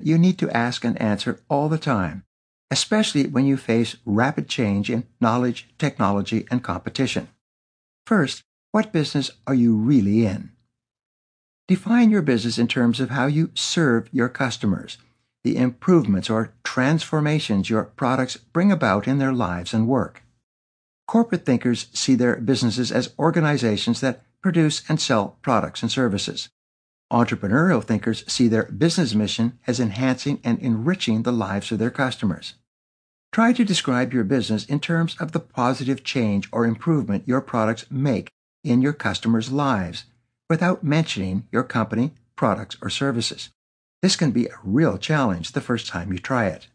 you need to ask and answer all the time, especially when you face rapid change in knowledge, technology, and competition. First, what business are you really in? Define your business in terms of how you serve your customers, the improvements or transformations your products bring about in their lives and work. Corporate thinkers see their businesses as organizations that produce and sell products and services. Entrepreneurial thinkers see their business mission as enhancing and enriching the lives of their customers. Try to describe your business in terms of the positive change or improvement your products make in your customers' lives, without mentioning your company, products, or services. This can be a real challenge the first time you try it.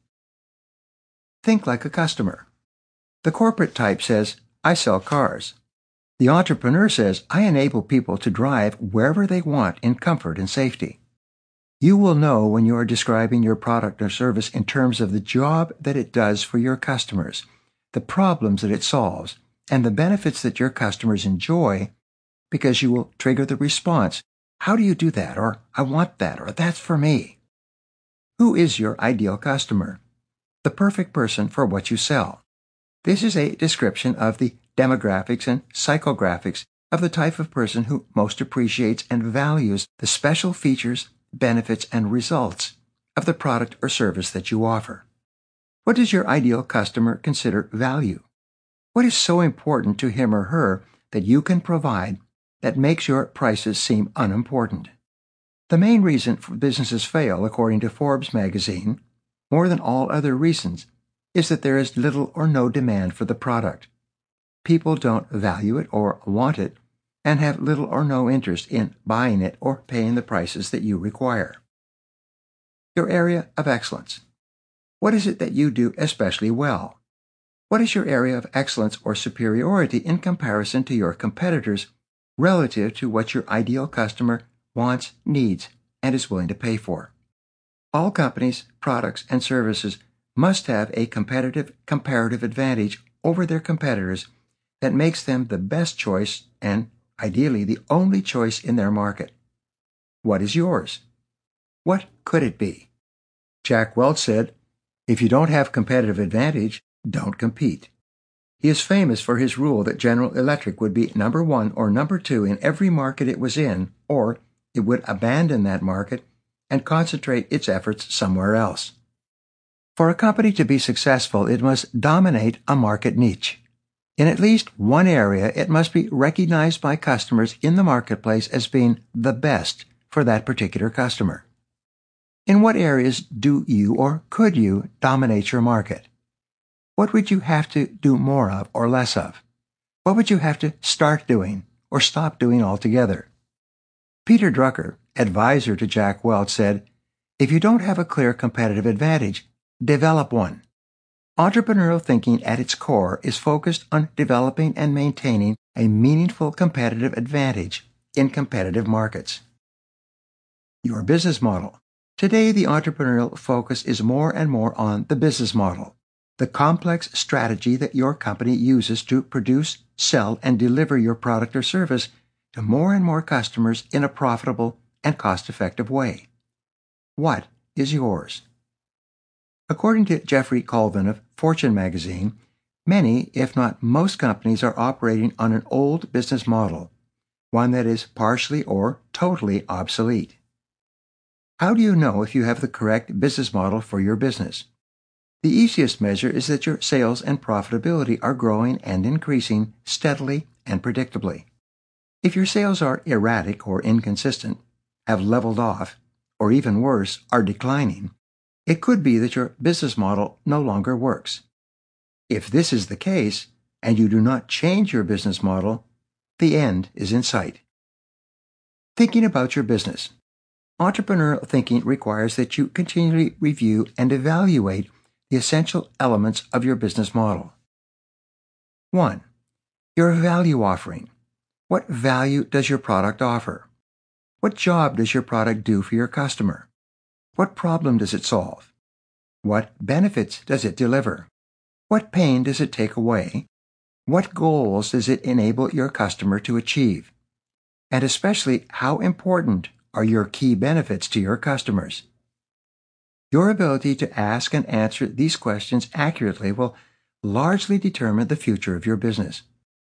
Think like a customer. The corporate type says, "I sell cars." The entrepreneur says, "I enable people to drive wherever they want in comfort and safety." You will know when you are describing your product or service in terms of the job that it does for your customers, the problems that it solves, and the benefits that your customers enjoy, because you will trigger the response, "How do you do that?" or "I want that," or "That's for me." Who is your ideal customer? The perfect person for what you sell. This is a description of the demographics and psychographics of the type of person who most appreciates and values the special features, benefits, and results of the product or service that you offer. What does your ideal customer consider value? What is so important to him or her that you can provide that makes your prices seem unimportant? The main reason for businesses fail, according to Forbes magazine, more than all other reasons, is that there is little or no demand for the product. People don't value it or want it, and have little or no interest in buying it or paying the prices that you require. Your area of excellence. What is it that you do especially well? What is your area of excellence or superiority in comparison to your competitors relative to what your ideal customer wants, needs, and is willing to pay for? All companies, products, and services must have a comparative advantage over their competitors that makes them the best choice and, ideally, the only choice in their market. What is yours? What could it be? Jack Welch said, "If you don't have competitive advantage, don't compete." He is famous for his rule that General Electric would be number 1 or number 2 in every market it was in, or it would abandon that market and concentrate its efforts somewhere else. For a company to be successful, it must dominate a market niche. In at least one area, it must be recognized by customers in the marketplace as being the best for that particular customer. In what areas do you or could you dominate your market? What would you have to do more of or less of? What would you have to start doing or stop doing altogether? Peter Drucker, advisor to Jack Welch, said, "If you don't have a clear competitive advantage, develop one." Entrepreneurial thinking at its core is focused on developing and maintaining a meaningful competitive advantage in competitive markets. Your business model. Today, the entrepreneurial focus is more and more on the business model, the complex strategy that your company uses to produce, sell, and deliver your product or service to more and more customers in a profitable and cost-effective way. What is yours? According to Jeffrey Colvin of Fortune magazine, many, if not most companies are operating on an old business model, one that is partially or totally obsolete. How do you know if you have the correct business model for your business? The easiest measure is that your sales and profitability are growing and increasing steadily and predictably. If your sales are erratic or inconsistent, have leveled off, or even worse, are declining, it could be that your business model no longer works. If this is the case, and you do not change your business model, the end is in sight. Thinking about your business. Entrepreneurial thinking requires that you continually review and evaluate the essential elements of your business model. 1. Your value offering. What value does your product offer? What job does your product do for your customer? What problem does it solve? What benefits does it deliver? What pain does it take away? What goals does it enable your customer to achieve? And especially, how important are your key benefits to your customers? Your ability to ask and answer these questions accurately will largely determine the future of your business.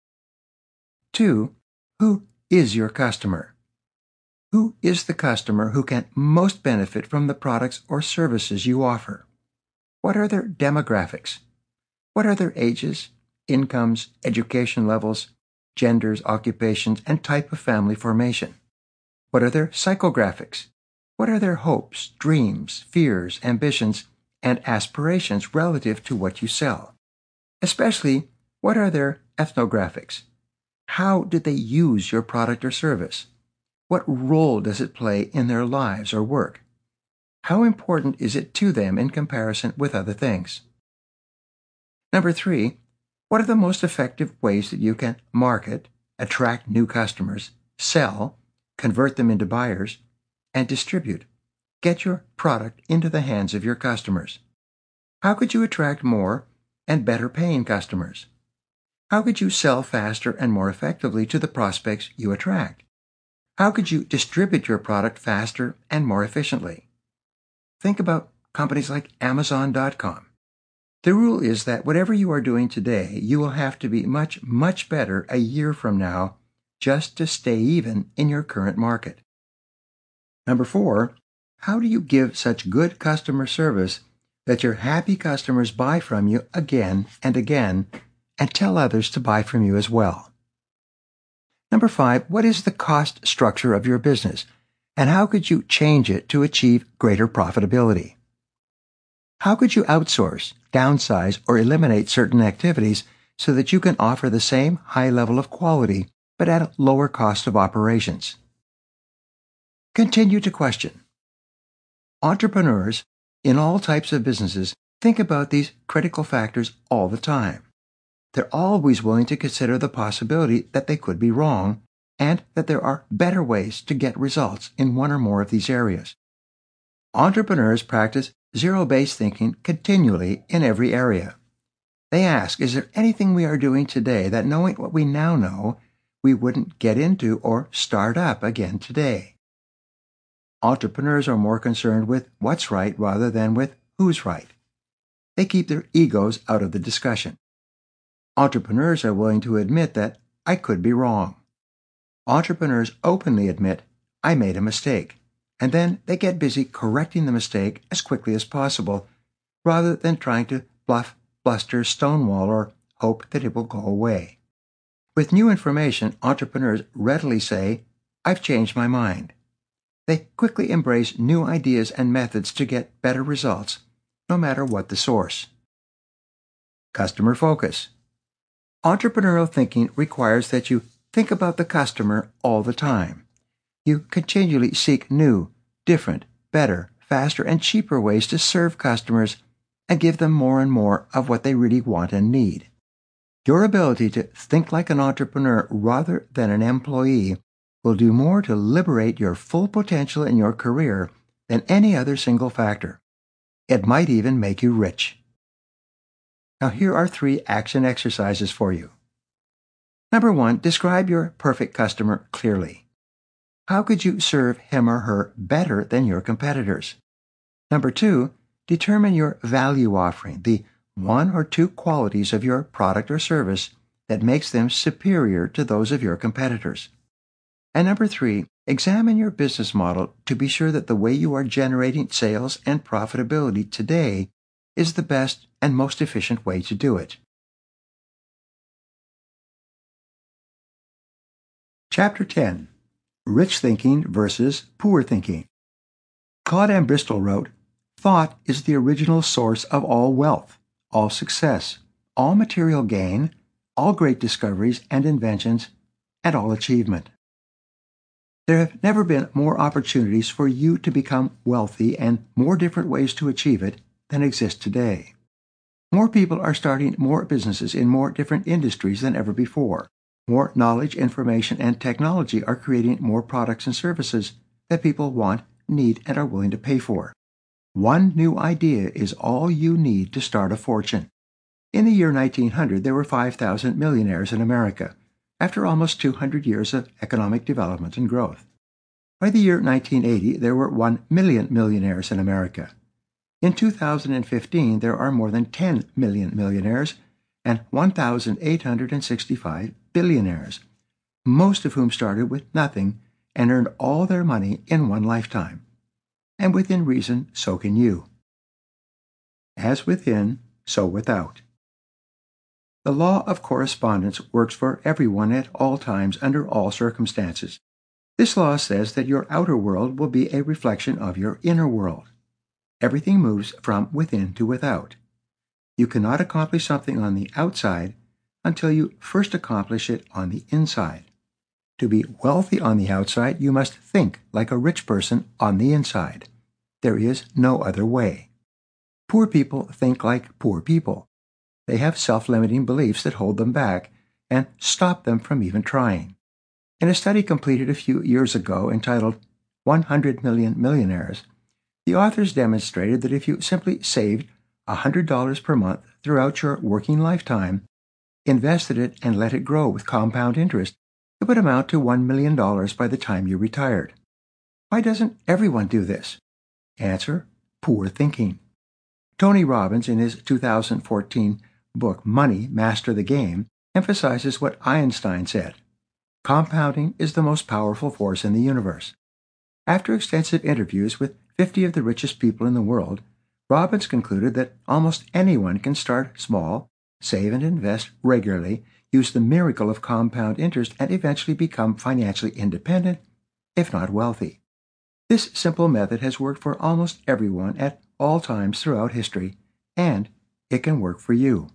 2. Who is your customer? Who is the customer who can most benefit from the products or services you offer? What are their demographics? What are their ages, incomes, education levels, genders, occupations, and type of family formation? What are their psychographics? What are their hopes, dreams, fears, ambitions, and aspirations relative to what you sell? Especially, what are their ethnographics? How did they use your product or service? What role does it play in their lives or work? How important is it to them in comparison with other things? Number 3, what are the most effective ways that you can market, attract new customers, sell, convert them into buyers, and distribute? Get your product into the hands of your customers. How could you attract more and better paying customers? How could you sell faster and more effectively to the prospects you attract? How could you distribute your product faster and more efficiently? Think about companies like Amazon.com. The rule is that whatever you are doing today, you will have to be much, much better a year from now just to stay even in your current market. Number 4, how do you give such good customer service that your happy customers buy from you again and again and tell others to buy from you as well? Number 5, what is the cost structure of your business, and how could you change it to achieve greater profitability? How could you outsource, downsize, or eliminate certain activities so that you can offer the same high level of quality but at a lower cost of operations? Continue to question. Entrepreneurs in all types of businesses think about these critical factors all the time. They're always willing to consider the possibility that they could be wrong and that there are better ways to get results in one or more of these areas. Entrepreneurs practice zero-based thinking continually in every area. They ask, is there anything we are doing today that, knowing what we now know, we wouldn't get into or start up again today? Entrepreneurs are more concerned with what's right rather than with who's right. They keep their egos out of the discussion. Entrepreneurs are willing to admit that I could be wrong. Entrepreneurs openly admit, I made a mistake, and then they get busy correcting the mistake as quickly as possible, rather than trying to bluff, bluster, stonewall, or hope that it will go away. With new information, entrepreneurs readily say, I've changed my mind. They quickly embrace new ideas and methods to get better results, no matter what the source. Customer focus. Entrepreneurial thinking requires that you think about the customer all the time. You continually seek new, different, better, faster, and cheaper ways to serve customers and give them more and more of what they really want and need. Your ability to think like an entrepreneur rather than an employee will do more to liberate your full potential in your career than any other single factor. It might even make you rich. Now here are 3 action exercises for you. Number 1, describe your perfect customer clearly. How could you serve him or her better than your competitors? Number 2, determine your value offering, the 1 or 2 qualities of your product or service that makes them superior to those of your competitors. And number 3, examine your business model to be sure that the way you are generating sales and profitability today is the best and most efficient way to do it. Chapter 10. Rich Thinking versus Poor Thinking. Claude M. Bristol wrote, Thought is the original source of all wealth, all success, all material gain, all great discoveries and inventions, and all achievement. There have never been more opportunities for you to become wealthy and more different ways to achieve it than exist today. More people are starting more businesses in more different industries than ever before. More knowledge, information, and technology are creating more products and services that people want, need, and are willing to pay for. One new idea is all you need to start a fortune. In the year 1900, there were 5,000 millionaires in America, after almost 200 years of economic development and growth. By the year 1980, there were 1 million millionaires in America. In 2015, there are more than 10 million millionaires and 1,865 billionaires, most of whom started with nothing and earned all their money in one lifetime. And within reason, so can you. As within, so without. The law of correspondence works for everyone at all times under all circumstances. This law says that your outer world will be a reflection of your inner world. Everything moves from within to without. You cannot accomplish something on the outside until you first accomplish it on the inside. To be wealthy on the outside, you must think like a rich person on the inside. There is no other way. Poor people think like poor people. They have self-limiting beliefs that hold them back and stop them from even trying. In a study completed a few years ago entitled 100 Million Millionaires, the authors demonstrated that if you simply saved $100 per month throughout your working lifetime, invested it and let it grow with compound interest, it would amount to $1 million by the time you retired. Why doesn't everyone do this? Answer: poor thinking. Tony Robbins, in his 2014 book Money, Master the Game, emphasizes what Einstein said: compounding is the most powerful force in the universe. After extensive interviews with 50 of the richest people in the world, Robbins concluded that almost anyone can start small, save and invest regularly, use the miracle of compound interest, and eventually become financially independent, if not wealthy. This simple method has worked for almost everyone at all times throughout history, and it can work for you.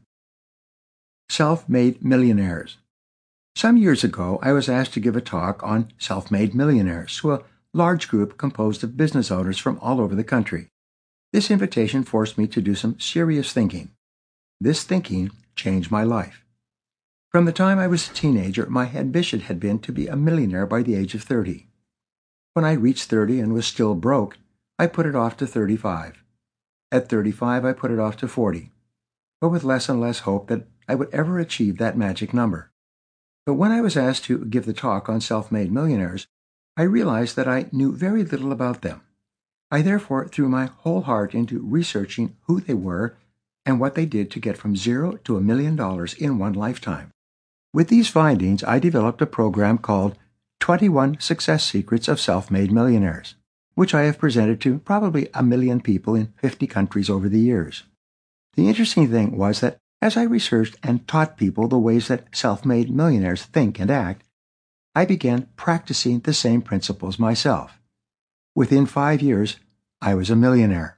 Self-made millionaires. Some years ago, I was asked to give a talk on self-made millionaires to a large group composed of business owners from all over the country. This invitation forced me to do some serious thinking. This thinking changed my life. From the time I was a teenager, my ambition had been to be a millionaire by the age of 30. When I reached 30 and was still broke, I put it off to 35. At 35, I put it off to 40, but with less and less hope that I would ever achieve that magic number. But when I was asked to give the talk on self-made millionaires, I realized that I knew very little about them. I therefore threw my whole heart into researching who they were and what they did to get from $0 to $1 million in one lifetime. With these findings, I developed a program called 21 Success Secrets of Self-Made Millionaires, which I have presented to probably 1 million people in 50 countries over the years. The interesting thing was that as I researched and taught people the ways that self-made millionaires think and act, I began practicing the same principles myself. Within 5 years, I was a millionaire.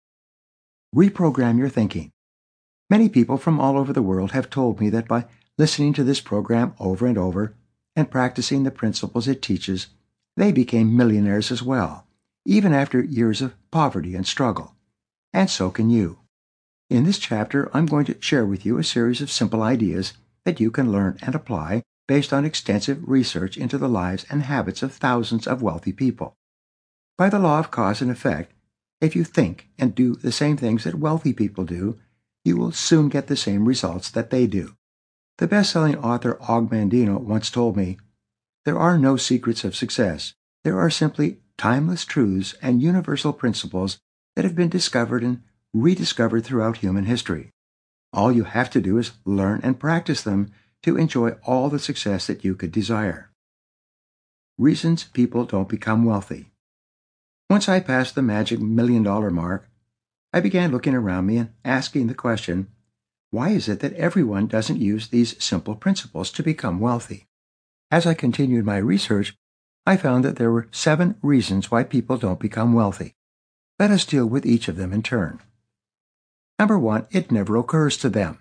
Reprogram your thinking. Many people from all over the world have told me that by listening to this program over and over and practicing the principles it teaches, they became millionaires as well, even after years of poverty and struggle. And so can you. In this chapter, I'm going to share with you a series of simple ideas that you can learn and apply based on extensive research into the lives and habits of thousands of wealthy people. By the law of cause and effect, if you think and do the same things that wealthy people do, you will soon get the same results that they do. The best-selling author Og Mandino once told me, "There are no secrets of success. There are simply timeless truths and universal principles that have been discovered and rediscovered throughout human history. All you have to do is learn and practice them to enjoy all the success that you could desire." Reasons people don't become wealthy. Once I passed the magic $1 million mark, I began looking around me and asking the question, why is it that everyone doesn't use these simple principles to become wealthy? As I continued my research, I found that there were 7 reasons why people don't become wealthy. Let us deal with each of them in turn. Number 1, it never occurs to them.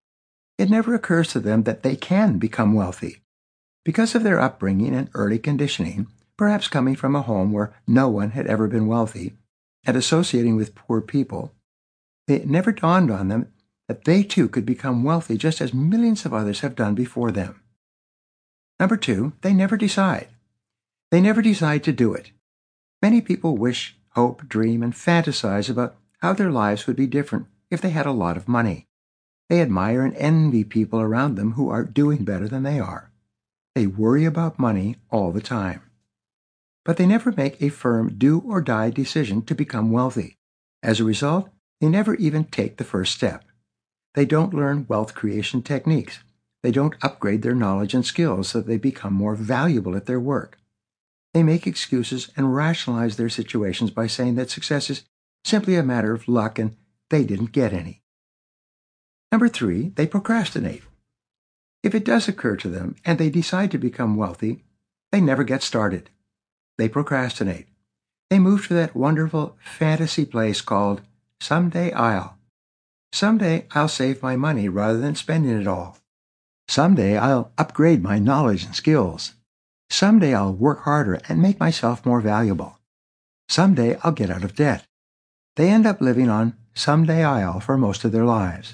It never occurs to them that they can become wealthy. Because of their upbringing and early conditioning, perhaps coming from a home where no one had ever been wealthy, and associating with poor people, it never dawned on them that they too could become wealthy just as millions of others have done before them. Number 2, they never decide. They never decide to do it. Many people wish, hope, dream, and fantasize about how their lives would be different if they had a lot of money. They admire and envy people around them who are doing better than they are. They worry about money all the time. But they never make a firm do-or-die decision to become wealthy. As a result, they never even take the first step. They don't learn wealth creation techniques. They don't upgrade their knowledge and skills so that they become more valuable at their work. They make excuses and rationalize their situations by saying that success is simply a matter of luck and they didn't get any. Number 3, they procrastinate. If it does occur to them and they decide to become wealthy, they never get started. They procrastinate. They move to that wonderful fantasy place called someday I'll. Someday I'll save my money rather than spending it all. Someday I'll upgrade my knowledge and skills. Someday I'll work harder and make myself more valuable. Someday I'll get out of debt. They end up living on someday I'll for most of their lives.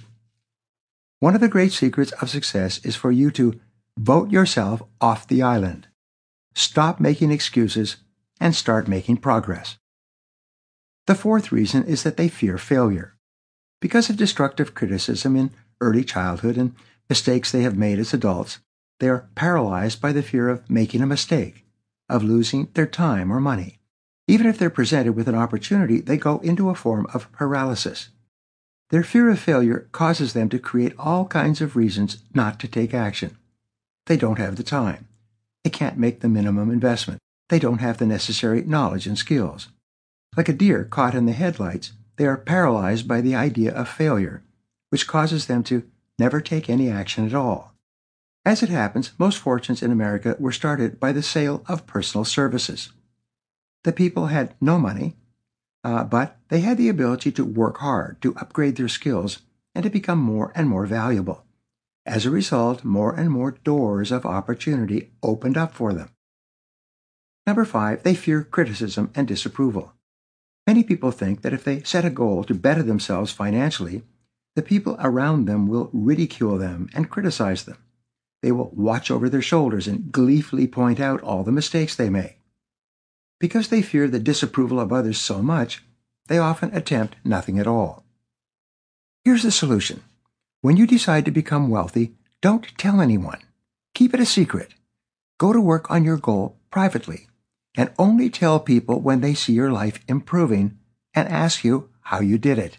One of the great secrets of success is for you to vote yourself off the island. Stop making excuses and start making progress. The 4th reason is that they fear failure. Because of destructive criticism in early childhood and mistakes they have made as adults, they are paralyzed by the fear of making a mistake, of losing their time or money. Even if they're presented with an opportunity, they go into a form of paralysis. Their fear of failure causes them to create all kinds of reasons not to take action. They don't have the time. They can't make the minimum investment. They don't have the necessary knowledge and skills. Like a deer caught in the headlights, they are paralyzed by the idea of failure, which causes them to never take any action at all. As it happens, most fortunes in America were started by the sale of personal services. The people had no money, but they had the ability to work hard, to upgrade their skills, and to become more and more valuable. As a result, more and more doors of opportunity opened up for them. Number 5, they fear criticism and disapproval. Many people think that if they set a goal to better themselves financially, the people around them will ridicule them and criticize them. They will watch over their shoulders and gleefully point out all the mistakes they make. Because they fear the disapproval of others so much, they often attempt nothing at all. Here's the solution. When you decide to become wealthy, don't tell anyone. Keep it a secret. Go to work on your goal privately, and only tell people when they see your life improving and ask you how you did it.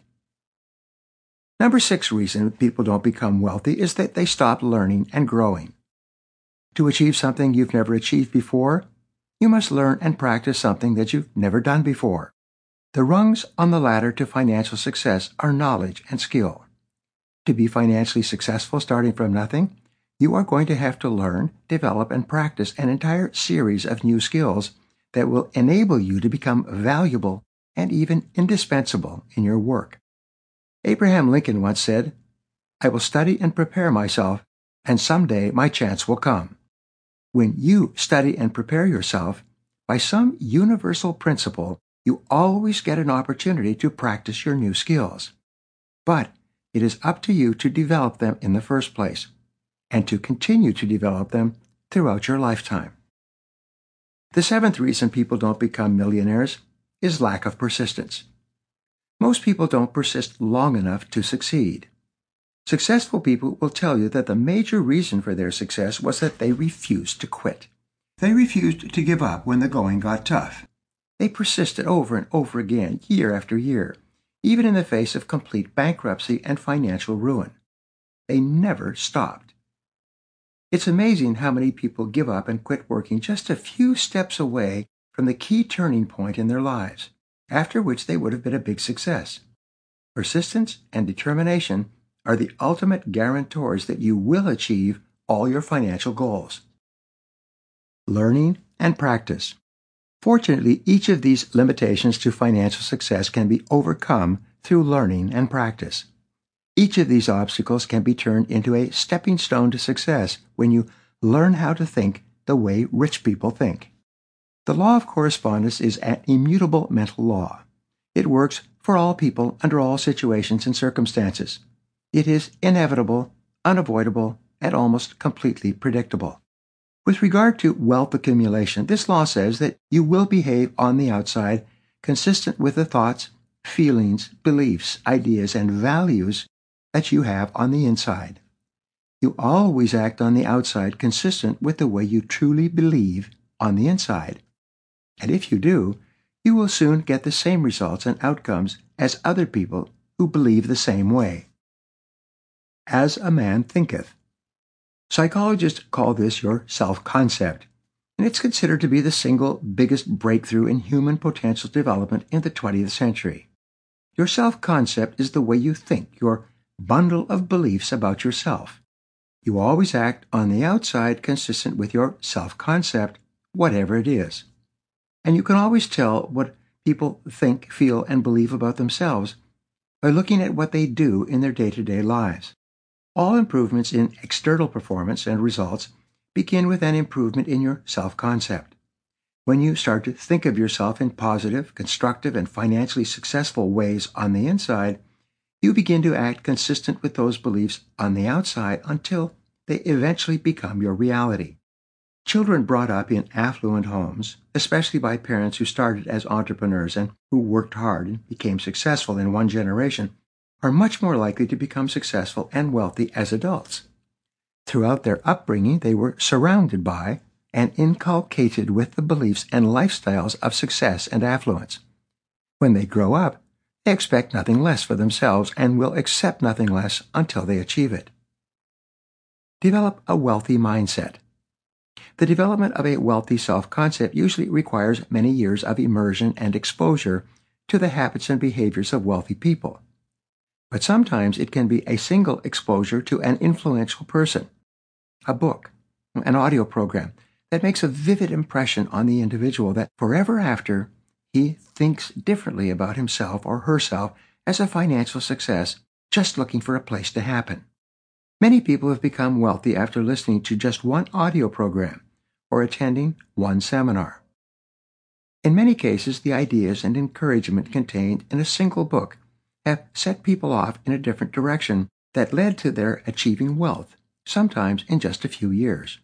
Number 6 reason people don't become wealthy is that they stop learning and growing. To achieve something you've never achieved before, you must learn and practice something that you've never done before. The rungs on the ladder to financial success are knowledge and skill. To be financially successful starting from nothing, you are going to have to learn, develop, and practice an entire series of new skills that will enable you to become valuable and even indispensable in your work. Abraham Lincoln once said, "I will study and prepare myself, and someday my chance will come." When you study and prepare yourself, by some universal principle, you always get an opportunity to practice your new skills. But it is up to you to develop them in the first place, and to continue to develop them throughout your lifetime. The 7th reason people don't become millionaires is lack of persistence. Most people don't persist long enough to succeed. Successful people will tell you that the major reason for their success was that they refused to quit. They refused to give up when the going got tough. They persisted over and over again, year after year, even in the face of complete bankruptcy and financial ruin. They never stopped. It's amazing how many people give up and quit working just a few steps away from the key turning point in their lives, after which they would have been a big success. Persistence and determination are the ultimate guarantors that you will achieve all your financial goals. Learning and practice. Fortunately, each of these limitations to financial success can be overcome through learning and practice. Each of these obstacles can be turned into a stepping stone to success when you learn how to think the way rich people think. The law of correspondence is an immutable mental law. It works for all people under all situations and circumstances. It is inevitable, unavoidable, and almost completely predictable. With regard to wealth accumulation, this law says that you will behave on the outside consistent with the thoughts, feelings, beliefs, ideas, and values that you have on the inside. You always act on the outside consistent with the way you truly believe on the inside. And if you do, you will soon get the same results and outcomes as other people who believe the same way. As a man thinketh. Psychologists call this your self-concept, and it's considered to be the single biggest breakthrough in human potential development in the 20th century. Your self-concept is the way you think, your bundle of beliefs about yourself. You always act on the outside consistent with your self-concept, whatever it is. And you can always tell what people think, feel, and believe about themselves by looking at what they do in their day-to-day lives. All improvements in external performance and results begin with an improvement in your self-concept. When you start to think of yourself in positive, constructive, and financially successful ways on the inside, you begin to act consistent with those beliefs on the outside until they eventually become your reality. Children brought up in affluent homes, especially by parents who started as entrepreneurs and who worked hard and became successful in one generation, are much more likely to become successful and wealthy as adults. Throughout their upbringing, they were surrounded by and inculcated with the beliefs and lifestyles of success and affluence. When they grow up, they expect nothing less for themselves and will accept nothing less until they achieve it. Develop a wealthy mindset. The development of a wealthy self-concept usually requires many years of immersion and exposure to the habits and behaviors of wealthy people. But sometimes it can be a single exposure to an influential person, a book, an audio program that makes a vivid impression on the individual that forever after he thinks differently about himself or herself as a financial success, just looking for a place to happen. Many people have become wealthy after listening to just one audio program or attending one seminar. In many cases, the ideas and encouragement contained in a single book have set people off in a different direction that led to their achieving wealth, sometimes in just a few years.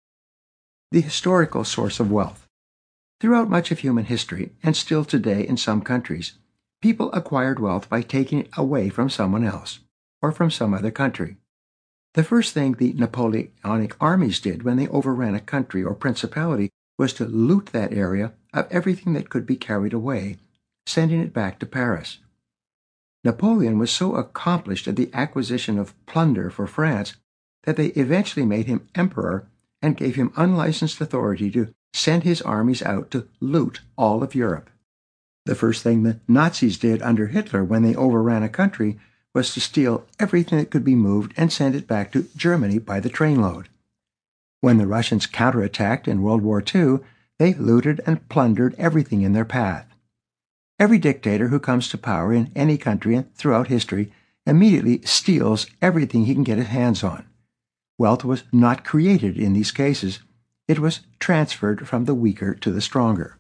The historical source of wealth. Throughout much of human history, and still today in some countries, people acquired wealth by taking it away from someone else, or from some other country. The first thing the Napoleonic armies did when they overran a country or principality was to loot that area of everything that could be carried away, sending it back to Paris. Napoleon was so accomplished at the acquisition of plunder for France that they eventually made him emperor and gave him unlicensed authority to send his armies out to loot all of Europe. The first thing the Nazis did under Hitler when they overran a country was to steal everything that could be moved and send it back to Germany by the trainload. When the Russians counterattacked in World War II, they looted and plundered everything in their path. Every dictator who comes to power in any country and throughout history immediately steals everything he can get his hands on. Wealth was not created in these cases. It was transferred from the weaker to the stronger.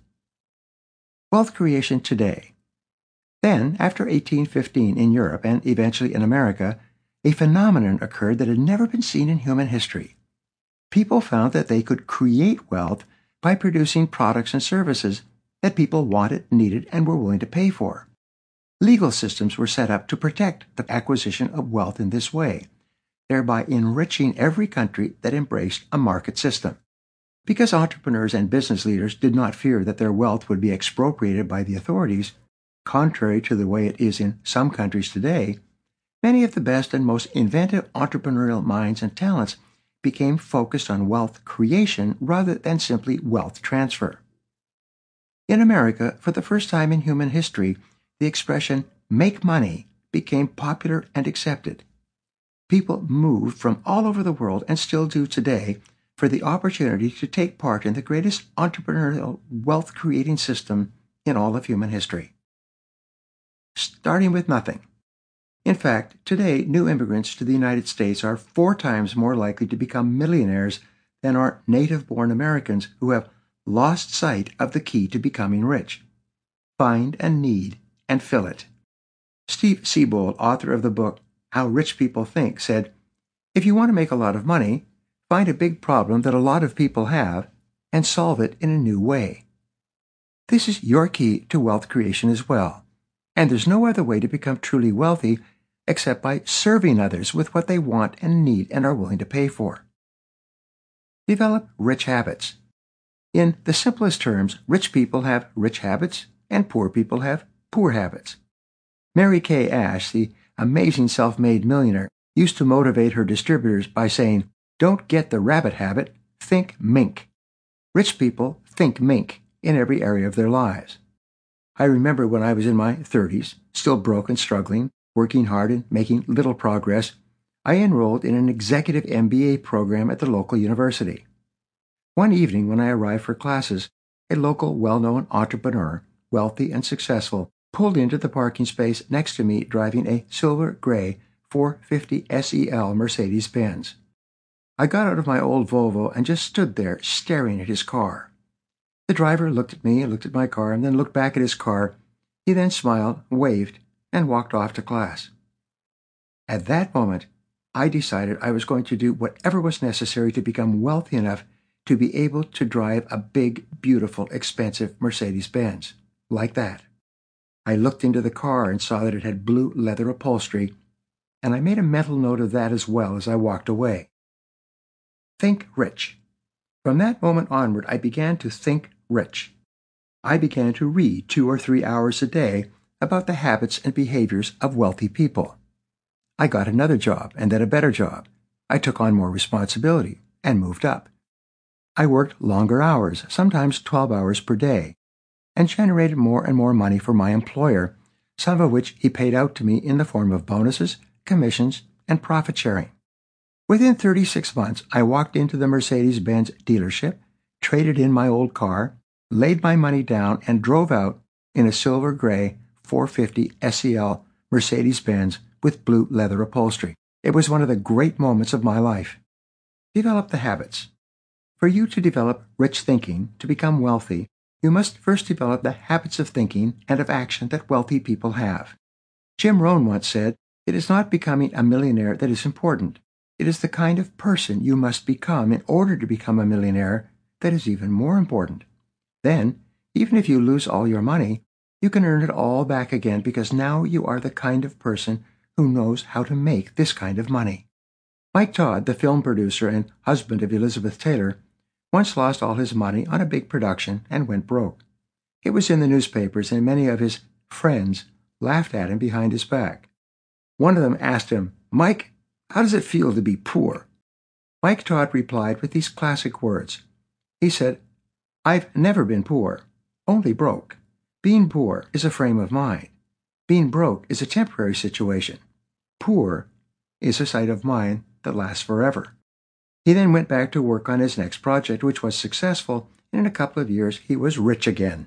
Wealth creation today. Then, after 1815 in Europe and eventually in America, a phenomenon occurred that had never been seen in human history. People found that they could create wealth by producing products and services that people wanted, needed, and were willing to pay for. Legal systems were set up to protect the acquisition of wealth in this way, thereby enriching every country that embraced a market system. Because entrepreneurs and business leaders did not fear that their wealth would be expropriated by the authorities, contrary to the way it is in some countries today, many of the best and most inventive entrepreneurial minds and talents became focused on wealth creation rather than simply wealth transfer. In America, for the first time in human history, the expression "make money" became popular and accepted. People moved from all over the world, and still do today, for the opportunity to take part in the greatest entrepreneurial wealth-creating system in all of human history. Starting with nothing. In fact, today, new immigrants to the United States are 4 times more likely to become millionaires than are native-born Americans who have lost sight of the key to becoming rich. Find a need and fill it. Steve Siebold, author of the book How Rich People Think, said, "If you want to make a lot of money, find a big problem that a lot of people have and solve it in a new way." This is your key to wealth creation as well, and there's no other way to become truly wealthy except by serving others with what they want and need and are willing to pay for. Develop rich habits. In the simplest terms, rich people have rich habits and poor people have poor habits. Mary Kay Ash, the amazing self-made millionaire, used to motivate her distributors by saying, "Don't get the rabbit habit, think mink." Rich people think mink in every area of their lives. I remember when I was in my 30s, still broke and struggling, working hard and making little progress, I enrolled in an executive MBA program at the local university. One evening when I arrived for classes, a local well-known entrepreneur, wealthy and successful, pulled into the parking space next to me driving a silver-gray 450 SEL Mercedes-Benz. I got out of my old Volvo and just stood there staring at his car. The driver looked at me, looked at my car, and then looked back at his car. He then smiled, waved, and walked off to class. At that moment, I decided I was going to do whatever was necessary to become wealthy enough to be able to drive a big, beautiful, expensive Mercedes-Benz, like that. I looked into the car and saw that it had blue leather upholstery, and I made a mental note of that as well as I walked away. Think rich. From that moment onward, I began to think rich. I began to read 2 or 3 hours a day about the habits and behaviors of wealthy people. I got another job and then a better job. I took on more responsibility and moved up. I worked longer hours, sometimes 12 hours per day, and generated more and more money for my employer, some of which he paid out to me in the form of bonuses, commissions, and profit sharing. Within 36 months, I walked into the Mercedes-Benz dealership, traded in my old car, laid my money down, and drove out in a silver-gray 450 SEL Mercedes-Benz with blue leather upholstery. It was one of the great moments of my life. Develop the habits. For you to develop rich thinking, to become wealthy, you must first develop the habits of thinking and of action that wealthy people have. Jim Rohn once said, "It is not becoming a millionaire that is important. It is the kind of person you must become in order to become a millionaire that is even more important. Then, even if you lose all your money, you can earn it all back again because now you are the kind of person who knows how to make this kind of money." Mike Todd, the film producer and husband of Elizabeth Taylor, once lost all his money on a big production and went broke. It was in the newspapers, and many of his friends laughed at him behind his back. One of them asked him, "Mike, how does it feel to be poor?" Mike Todd replied with these classic words. He said, "I've never been poor, only broke. Being poor is a frame of mind. Being broke is a temporary situation. Poor is a state of mind that lasts forever." He then went back to work on his next project, which was successful, and in a couple of years he was rich again.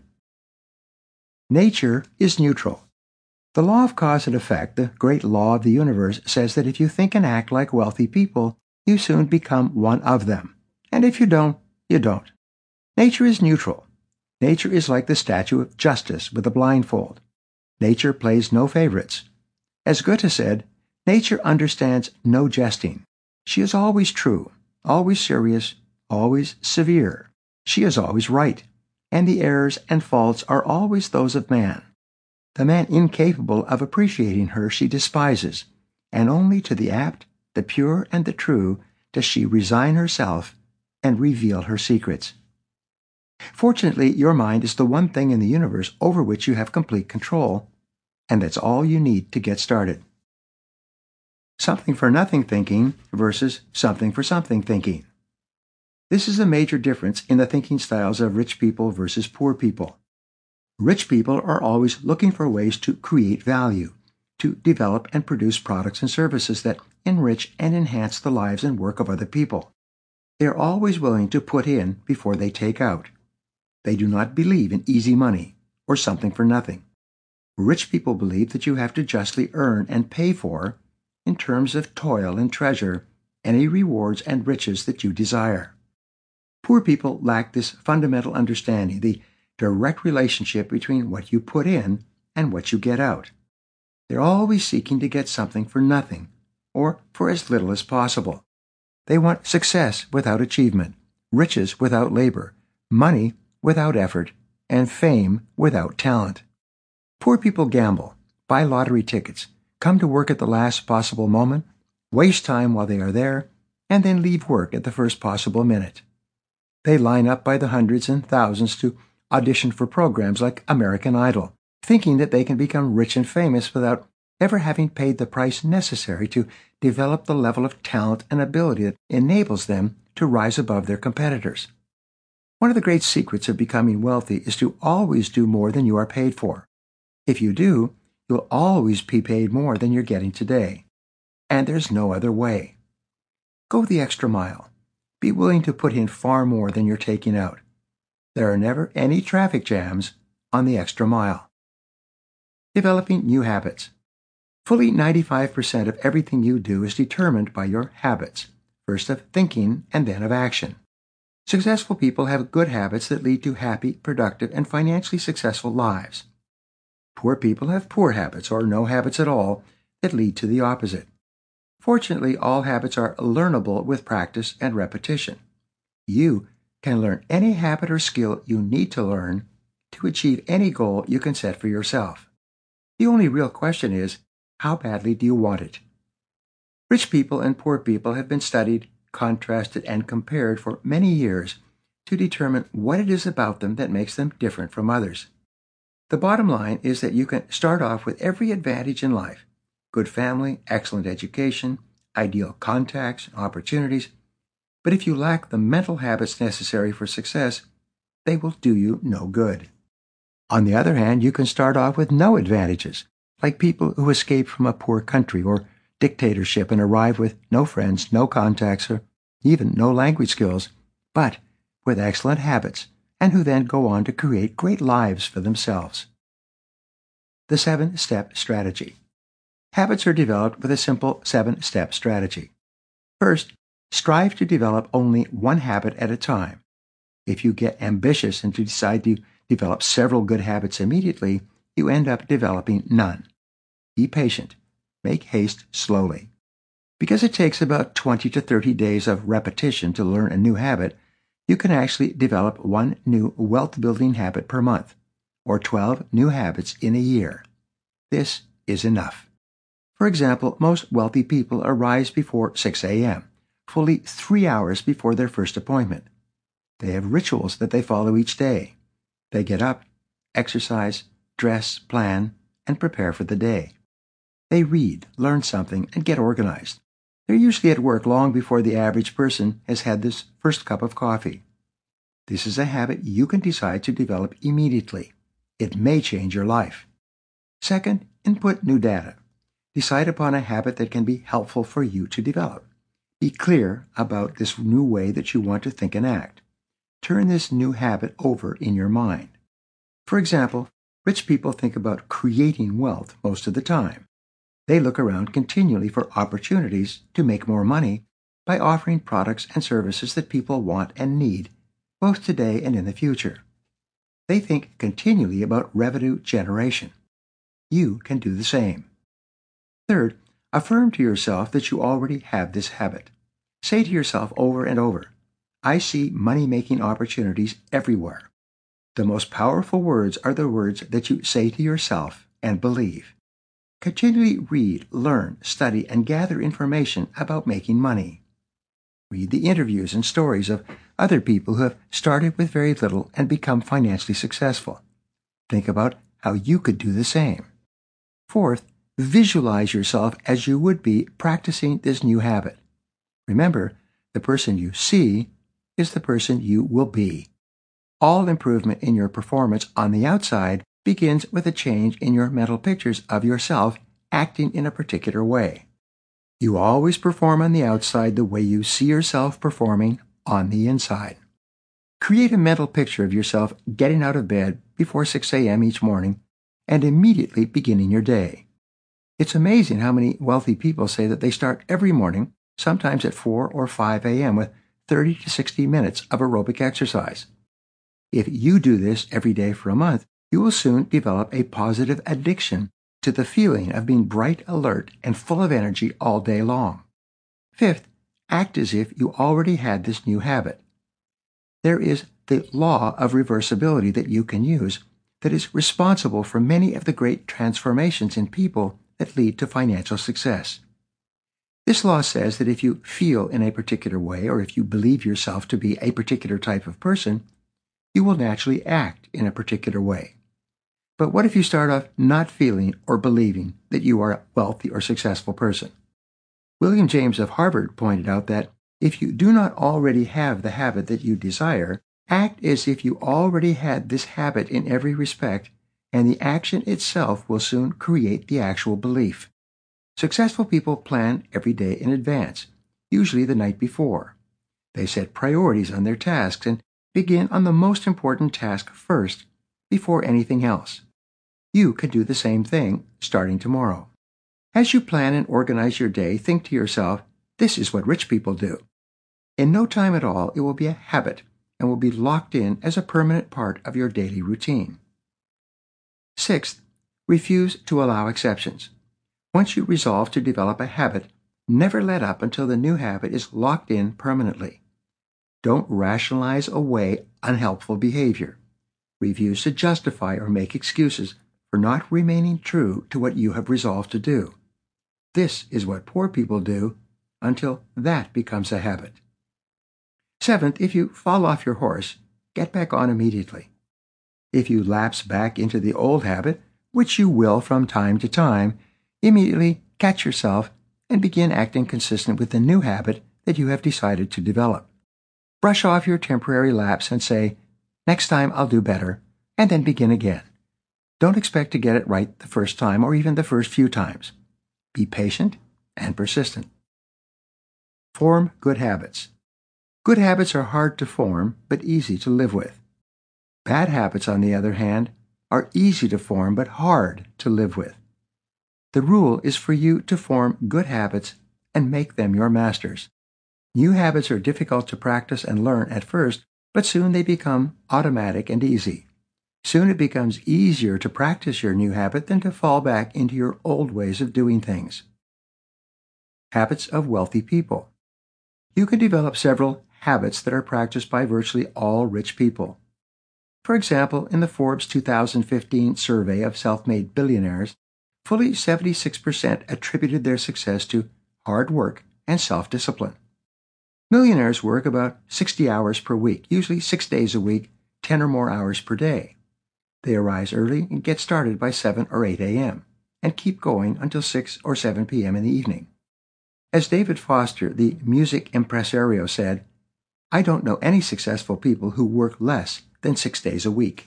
Nature is neutral. The law of cause and effect, the great law of the universe, says that if you think and act like wealthy people, you soon become one of them. And if you don't, you don't. Nature is neutral. Nature is like the statue of Justice with a blindfold. Nature plays no favorites. As Goethe said, nature understands no jesting. She is always true, always serious, always severe. She is always right, and the errors and faults are always those of man. The man incapable of appreciating her she despises, and only to the apt, the pure, and the true does she resign herself and reveal her secrets. Fortunately, your mind is the one thing in the universe over which you have complete control, and that's all you need to get started. Something for nothing thinking versus something for something thinking. This is a major difference in the thinking styles of rich people versus poor people. Rich people are always looking for ways to create value, to develop and produce products and services that enrich and enhance the lives and work of other people. They are always willing to put in before they take out. They do not believe in easy money or something for nothing. Rich people believe that you have to justly earn and pay for, in terms of toil and treasure, any rewards and riches that you desire. Poor people lack this fundamental understanding, the direct relationship between what you put in and what you get out. They're always seeking to get something for nothing, or for as little as possible. They want success without achievement, riches without labor, money without effort, and fame without talent. Poor people gamble, buy lottery tickets, come to work at the last possible moment, waste time while they are there, and then leave work at the first possible minute. They line up by the hundreds and thousands to audition for programs like American Idol, thinking that they can become rich and famous without ever having paid the price necessary to develop the level of talent and ability that enables them to rise above their competitors. One of the great secrets of becoming wealthy is to always do more than you are paid for. If you do, you'll always be paid more than you're getting today. And there's no other way. Go the extra mile. Be willing to put in far more than you're taking out. There are never any traffic jams on the extra mile. Developing new habits. Fully 95% of everything you do is determined by your habits, first of thinking and then of action. Successful people have good habits that lead to happy, productive, and financially successful lives. Poor people have poor habits or no habits at all that lead to the opposite. Fortunately, all habits are learnable with practice and repetition. You can learn any habit or skill you need to learn to achieve any goal you can set for yourself. The only real question is, how badly do you want it? Rich people and poor people have been studied, contrasted, and compared for many years to determine what it is about them that makes them different from others. The bottom line is that you can start off with every advantage in life: good family, excellent education, ideal contacts, opportunities. But if you lack the mental habits necessary for success, they will do you no good. On the other hand, you can start off with no advantages, like people who escape from a poor country or dictatorship and arrive with no friends, no contacts, or even no language skills, but with excellent habits, and who then go on to create great lives for themselves. The 7-step strategy. Habits are developed with a simple 7-step strategy. First, strive to develop only one habit at a time. If you get ambitious and to decide to develop several good habits immediately, you end up developing none. Be patient. Make haste slowly. Because it takes about 20 to 30 days of repetition to learn a new habit, you can actually develop one new wealth-building habit per month, or 12 new habits in a year. This is enough. For example, most wealthy people arise before 6 a.m., fully 3 hours before their first appointment. They have rituals that they follow each day. They get up, exercise, dress, plan, and prepare for the day. They read, learn something, and get organized. They're usually at work long before the average person has had this first cup of coffee. This is a habit you can decide to develop immediately. It may change your life. Second, input new data. Decide upon a habit that can be helpful for you to develop. Be clear about this new way that you want to think and act. Turn this new habit over in your mind. For example, rich people think about creating wealth most of the time. They look around continually for opportunities to make more money by offering products and services that people want and need, both today and in the future. They think continually about revenue generation. You can do the same. Third, affirm to yourself that you already have this habit. Say to yourself over and over, "I see money-making opportunities everywhere." The most powerful words are the words that you say to yourself and believe. Continually read, learn, study, and gather information about making money. Read the interviews and stories of other people who have started with very little and become financially successful. Think about how you could do the same. Fourth, visualize yourself as you would be practicing this new habit. Remember, the person you see is the person you will be. All improvement in your performance on the outside begins with a change in your mental pictures of yourself acting in a particular way. You always perform on the outside the way you see yourself performing on the inside. Create a mental picture of yourself getting out of bed before 6 a.m. each morning and immediately beginning your day. It's amazing how many wealthy people say that they start every morning, sometimes at 4 or 5 a.m., with 30 to 60 minutes of aerobic exercise. If you do this every day for a month, you will soon develop a positive addiction to the feeling of being bright, alert, and full of energy all day long. Fifth, act as if you already had this new habit. There is the law of reversibility that you can use that is responsible for many of the great transformations in people that lead to financial success. This law says that if you feel in a particular way, or if you believe yourself to be a particular type of person, you will naturally act in a particular way. But what if you start off not feeling or believing that you are a wealthy or successful person? William James of Harvard pointed out that if you do not already have the habit that you desire, act as if you already had this habit in every respect, and the action itself will soon create the actual belief. Successful people plan every day in advance, usually the night before. They set priorities on their tasks and begin on the most important task first, before anything else. You can do the same thing starting tomorrow. As you plan and organize your day, think to yourself, this is what rich people do. In no time at all, it will be a habit and will be locked in as a permanent part of your daily routine. Sixth, refuse to allow exceptions. Once you resolve to develop a habit, never let up until the new habit is locked in permanently. Don't rationalize away unhelpful behavior. Refuse to justify or make excuses for not remaining true to what you have resolved to do. This is what poor people do until that becomes a habit. Seventh, if you fall off your horse, get back on immediately. If you lapse back into the old habit, which you will from time to time, immediately catch yourself and begin acting consistent with the new habit that you have decided to develop. Brush off your temporary lapse and say, next time I'll do better, and then begin again. Don't expect to get it right the first time or even the first few times. Be patient and persistent. Form good habits. Good habits are hard to form, but easy to live with. Bad habits, on the other hand, are easy to form but hard to live with. The rule is for you to form good habits and make them your masters. New habits are difficult to practice and learn at first, but soon they become automatic and easy. Soon it becomes easier to practice your new habit than to fall back into your old ways of doing things. Habits of wealthy people. You can develop several habits that are practiced by virtually all rich people. For example, in the Forbes 2015 survey of self-made billionaires, fully 76% attributed their success to hard work and self-discipline. Millionaires work about 60 hours per week, usually 6 days a week, 10 or more hours per day. They arise early and get started by 7 or 8 a.m. and keep going until 6 or 7 p.m. in the evening. As David Foster, the music impresario, said, I don't know any successful people who work less than 6 days a week.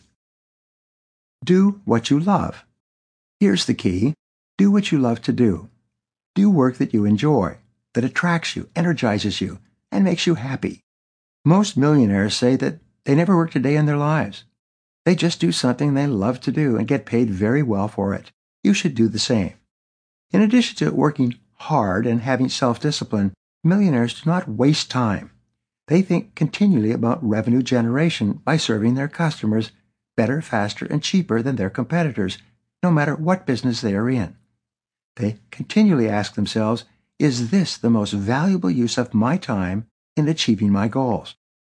Do what you love. Here's the key. Do what you love to do. Do work that you enjoy, that attracts you, energizes you, and makes you happy. Most millionaires say that they never worked a day in their lives. They just do something they love to do and get paid very well for it. You should do the same. In addition to working hard and having self-discipline, millionaires do not waste time. They think continually about revenue generation by serving their customers better, faster, and cheaper than their competitors, no matter what business they are in. They continually ask themselves, is this the most valuable use of my time in achieving my goals?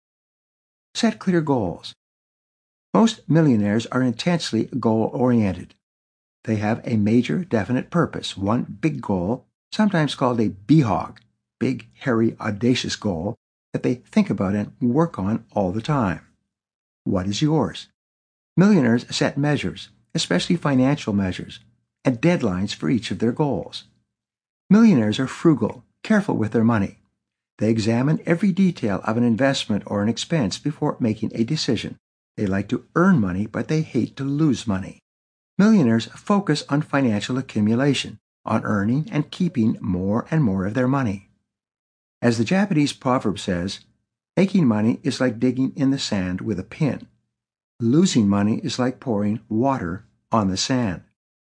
Set clear goals. Most millionaires are intensely goal-oriented. They have a major, definite purpose, one big goal, sometimes called a BHOG, big, hairy, audacious goal, that they think about and work on all the time. What is yours? Millionaires set measures, especially financial measures, and deadlines for each of their goals. Millionaires are frugal, careful with their money. They examine every detail of an investment or an expense before making a decision. They like to earn money, but they hate to lose money. Millionaires focus on financial accumulation, on earning and keeping more and more of their money. As the Japanese proverb says, making money is like digging in the sand with a pin. Losing money is like pouring water on the sand.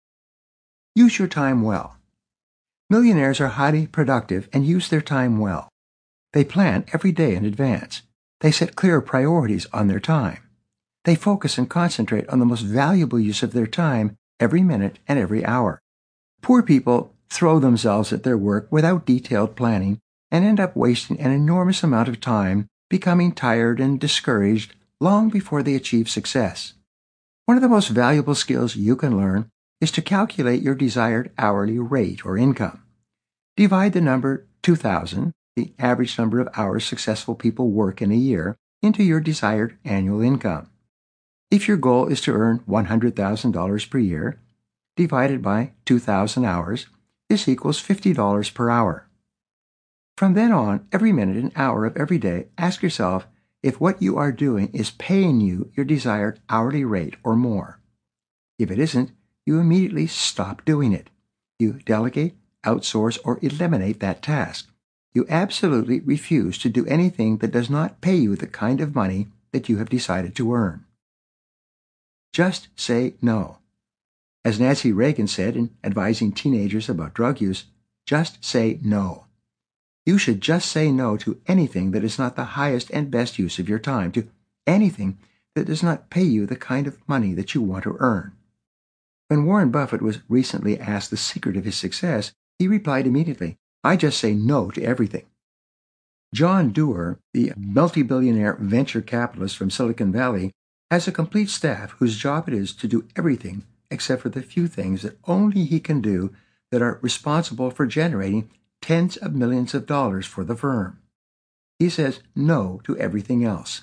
Use your time well. Millionaires are highly productive and use their time well. They plan every day in advance. They set clear priorities on their time. They focus and concentrate on the most valuable use of their time every minute and every hour. Poor people throw themselves at their work without detailed planning and end up wasting an enormous amount of time, becoming tired and discouraged long before they achieve success. One of the most valuable skills you can learn is to calculate your desired hourly rate or income. Divide the number 2,000, the average number of hours successful people work in a year, into your desired annual income. If your goal is to earn $100,000 per year, divided by 2,000 hours, this equals $50 per hour. From then on, every minute and hour of every day, ask yourself if what you are doing is paying you your desired hourly rate or more. If it isn't, you immediately stop doing it. You delegate, outsource, or eliminate that task. You absolutely refuse to do anything that does not pay you the kind of money that you have decided to earn. Just say no. As Nancy Reagan said in advising teenagers about drug use, just say no. You should just say no to anything that is not the highest and best use of your time, to anything that does not pay you the kind of money that you want to earn. When Warren Buffett was recently asked the secret of his success, he replied immediately, "I just say no to everything." John Doerr, the multi-billionaire venture capitalist from Silicon Valley, has a complete staff whose job it is to do everything except for the few things that only he can do that are responsible for generating tens of millions of dollars for the firm. He says no to everything else.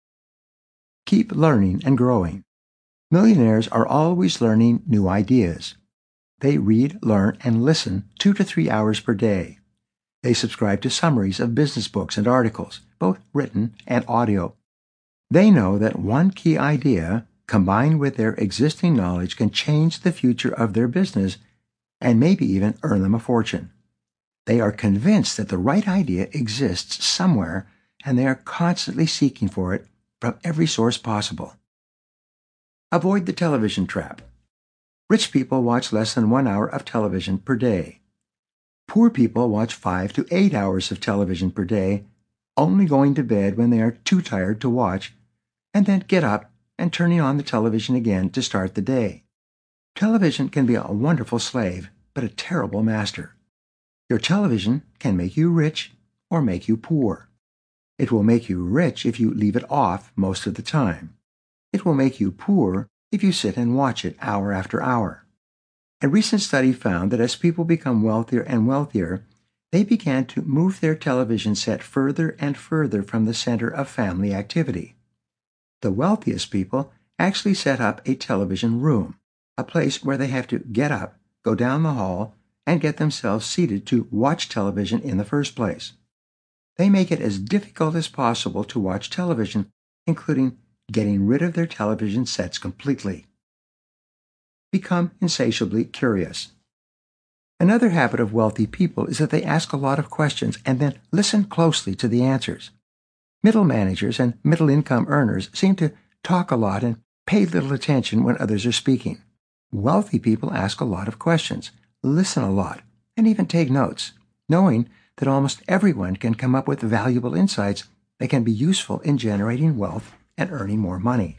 Keep learning and growing. Millionaires are always learning new ideas. They read, learn, and listen 2 to 3 hours per day. They subscribe to summaries of business books and articles, both written and audio. They know that one key idea, combined with their existing knowledge, can change the future of their business and maybe even earn them a fortune. They are convinced that the right idea exists somewhere, and they are constantly seeking for it from every source possible. Avoid the television trap. Rich people watch less than 1 hour of television per day. Poor people watch 5 to 8 hours of television per day, only going to bed when they are too tired to watch, and then get up and turning on the television again to start the day. Television can be a wonderful slave, but a terrible master. Your television can make you rich or make you poor. It will make you rich if you leave it off most of the time. It will make you poor if you sit and watch it hour after hour. A recent study found that as people become wealthier and wealthier, they began to move their television set further and further from the center of family activity. The wealthiest people actually set up a television room, a place where they have to get up, go down the hall, and get themselves seated to watch television in the first place. They make it as difficult as possible to watch television, including getting rid of their television sets completely. Become insatiably curious. Another habit of wealthy people is that they ask a lot of questions and then listen closely to the answers. Middle managers and middle-income earners seem to talk a lot and pay little attention when others are speaking. Wealthy people ask a lot of questions, listen a lot, and even take notes, knowing that almost everyone can come up with valuable insights that can be useful in generating wealth and earning more money.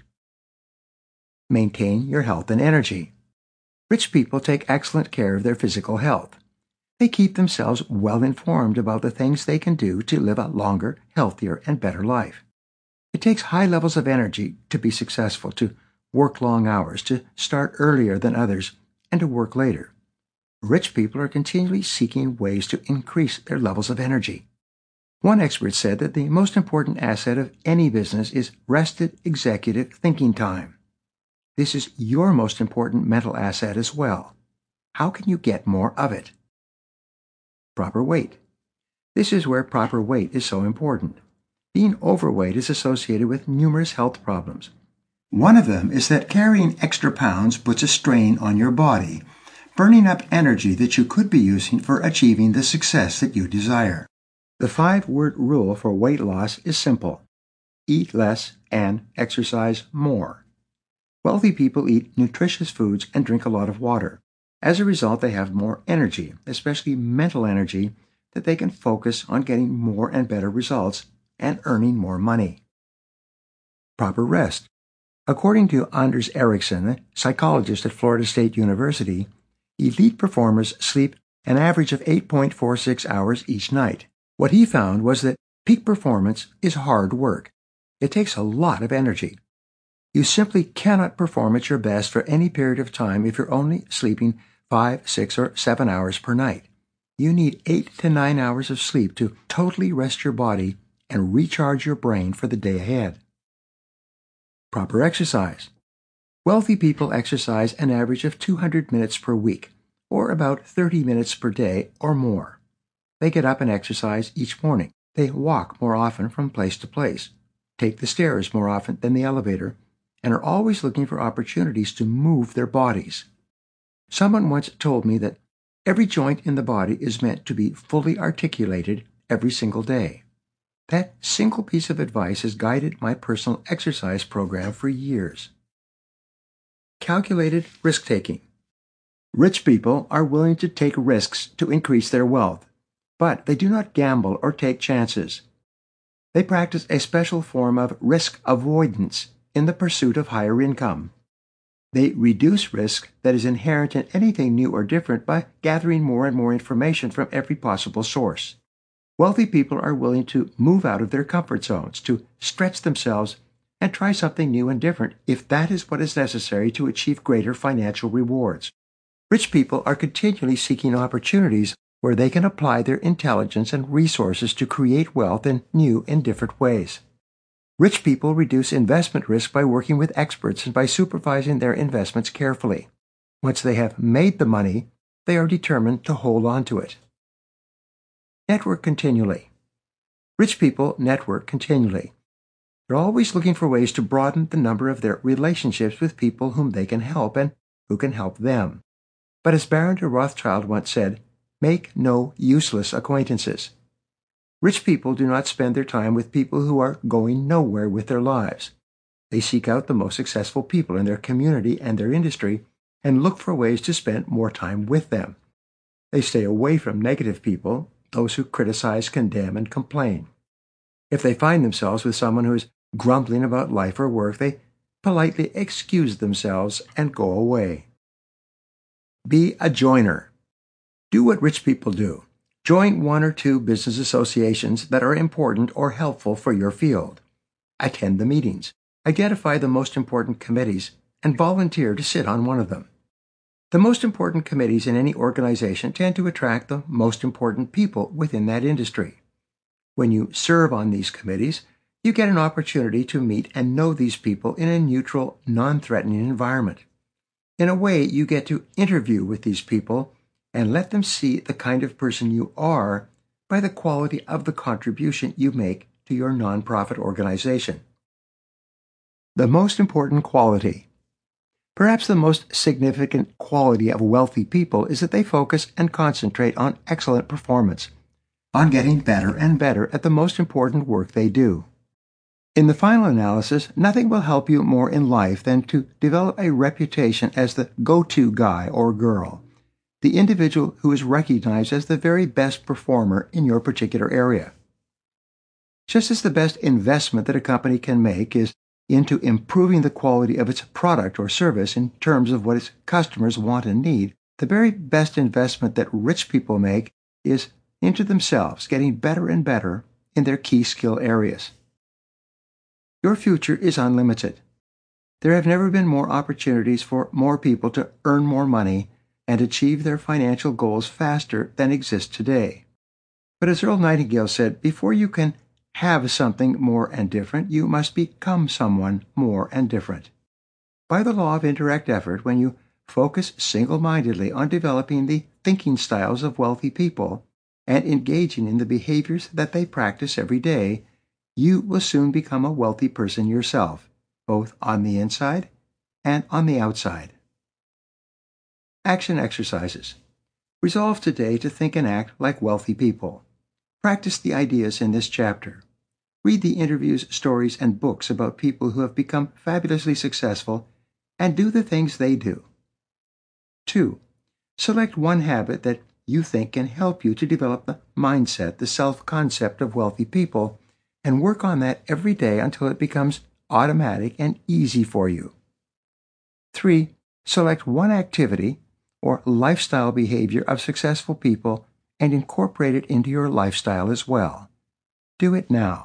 Maintain your health and energy. Rich people take excellent care of their physical health. They keep themselves well informed about the things they can do to live a longer, healthier, and better life. It takes high levels of energy to be successful, to work long hours, to start earlier than others, and to work later. Rich people are continually seeking ways to increase their levels of energy. One expert said that the most important asset of any business is rested executive thinking time. This is your most important mental asset as well. How can you get more of it? Proper weight. This is where proper weight is so important. Being overweight is associated with numerous health problems. One of them is that carrying extra pounds puts a strain on your body, burning up energy that you could be using for achieving the success that you desire. The 5-word rule for weight loss is simple: eat less and exercise more. Wealthy people eat nutritious foods and drink a lot of water. As a result, they have more energy, especially mental energy, that they can focus on getting more and better results and earning more money. Proper rest. According to Anders Ericsson, a psychologist at Florida State University, elite performers sleep an average of 8.46 hours each night. What he found was that peak performance is hard work. It takes a lot of energy. You simply cannot perform at your best for any period of time if you're only sleeping 5, 6, or 7 hours per night. You need 8 to 9 hours of sleep to totally rest your body and recharge your brain for the day ahead. Proper exercise. Wealthy people exercise an average of 200 minutes per week, or about 30 minutes per day or more. They get up and exercise each morning. They walk more often from place to place, take the stairs more often than the elevator, and are always looking for opportunities to move their bodies. Someone once told me that every joint in the body is meant to be fully articulated every single day. That single piece of advice has guided my personal exercise program for years. Calculated risk-taking. Rich people are willing to take risks to increase their wealth, but they do not gamble or take chances. They practice a special form of risk avoidance in the pursuit of higher income. They reduce risk that is inherent in anything new or different by gathering more and more information from every possible source. Wealthy people are willing to move out of their comfort zones, to stretch themselves and try something new and different if that is what is necessary to achieve greater financial rewards. Rich people are continually seeking opportunities where they can apply their intelligence and resources to create wealth in new and different ways. Rich people reduce investment risk by working with experts and by supervising their investments carefully. Once they have made the money, they are determined to hold on to it. Network continually. Rich people network continually. They're always looking for ways to broaden the number of their relationships with people whom they can help and who can help them. But as Baron de Rothschild once said, make no useless acquaintances. Rich people do not spend their time with people who are going nowhere with their lives. They seek out the most successful people in their community and their industry and look for ways to spend more time with them. They stay away from negative people, those who criticize, condemn, and complain. If they find themselves with someone who is grumbling about life or work, they politely excuse themselves and go away. Be a joiner. Do what rich people do. Join one or two business associations that are important or helpful for your field. Attend the meetings. Identify the most important committees and volunteer to sit on one of them. The most important committees in any organization tend to attract the most important people within that industry. When you serve on these committees, you get an opportunity to meet and know these people in a neutral, non-threatening environment. In a way, you get to interview with these people and let them see the kind of person you are by the quality of the contribution you make to your nonprofit organization. The most important quality. Perhaps the most significant quality of wealthy people is that they focus and concentrate on excellent performance, on getting better and better at the most important work they do. In the final analysis, nothing will help you more in life than to develop a reputation as the go-to guy or girl, the individual who is recognized as the very best performer in your particular area. Just as the best investment that a company can make is into improving the quality of its product or service in terms of what its customers want and need, the very best investment that rich people make is into themselves, getting better and better in their key skill areas. Your future is unlimited. There have never been more opportunities for more people to earn more money and achieve their financial goals faster than exist today. But as Earl Nightingale said, before you can have something more and different, you must become someone more and different. By the law of indirect effort, when you focus single-mindedly on developing the thinking styles of wealthy people and engaging in the behaviors that they practice every day, you will soon become a wealthy person yourself, both on the inside and on the outside. Action exercises. Resolve today to think and act like wealthy people. Practice the ideas in this chapter. Read the interviews, stories, and books about people who have become fabulously successful and do the things they do. 2. Select one habit that you think can help you to develop the mindset, the self-concept of wealthy people, and work on that every day until it becomes automatic and easy for you. 3. Select one activity or lifestyle behavior of successful people and incorporate it into your lifestyle as well. Do it now.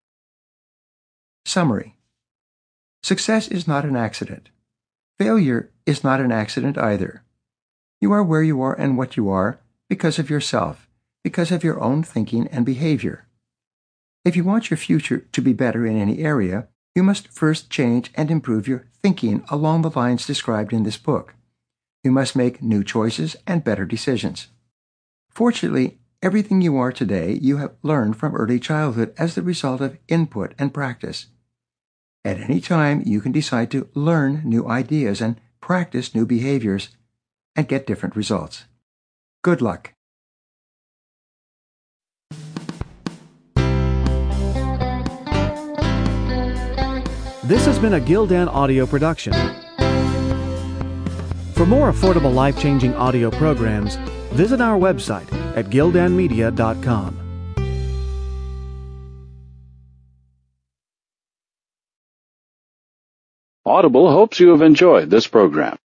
Summary. Success is not an accident. Failure is not an accident either. You are where you are and what you are because of yourself, because of your own thinking and behavior. If you want your future to be better in any area, you must first change and improve your thinking along the lines described in this book. You must make new choices and better decisions. Fortunately, everything you are today you have learned from early childhood as the result of input and practice. At any time, you can decide to learn new ideas and practice new behaviors and get different results. Good luck. This has been a Gildan audio production. For more affordable life-changing audio programs, visit our website at gildanmedia.com. Audible hopes you have enjoyed this program.